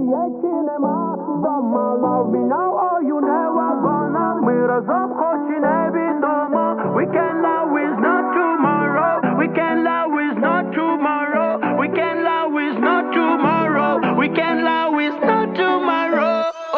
є чи нема вдома. Love me now or you never gonna. Ми разом, хоч і невідомо. Weekend love is not tomorrow. Weekend love is not tomorrow. Weekend love is not tomorrow. Weekend love is not tomorrow.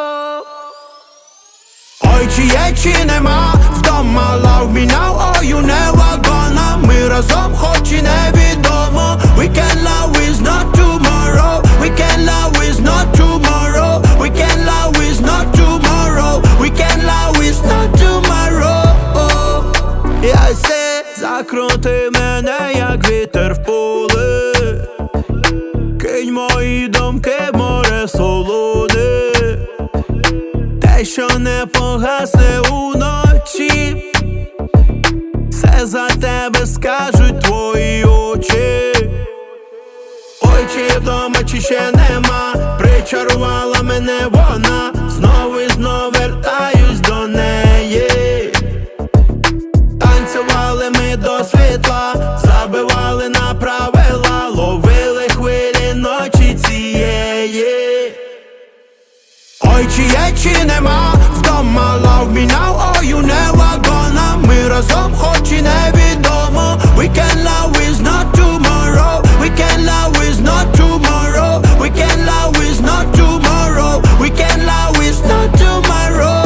Ой, чи є, чи нема вдома. Love me now or you never gonna. Ми разом, хоч і невідомо. Weekend love is not tomorrow. Weekend love is not tomorrow. Weekend love is not tomorrow. Weekend love is not tomorrow. Я се закрути мене, як вітер в поле. Кинь мої думки в море солоне. Те, що не погасне уночі, все за тебе скажуть твої очі. Ой, чи вдома, чи ще нема. Причарувала мене вона. Знову і знов вертаюсь до неї. Танцювали ми до світла, забивали на правила, ловили хвилі ночі цієї. Ой, чи є, чи нема вдома. Love me now or you never gonna. Ми разом, хоч і невідомо. Weekend love is not tomorrow. Weekend love is not tomorrow. Weekend love is not tomorrow. Weekend love is not tomorrow.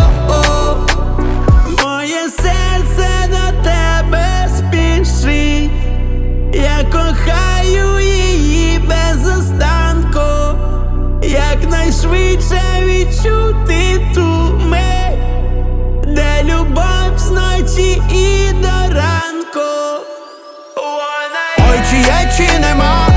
Моє серце до тебе спішить. Я кохаю її без останку. Якнайшвидше відчути ту мить, де любов зночі і до ранку. Ой, чи є, чи нема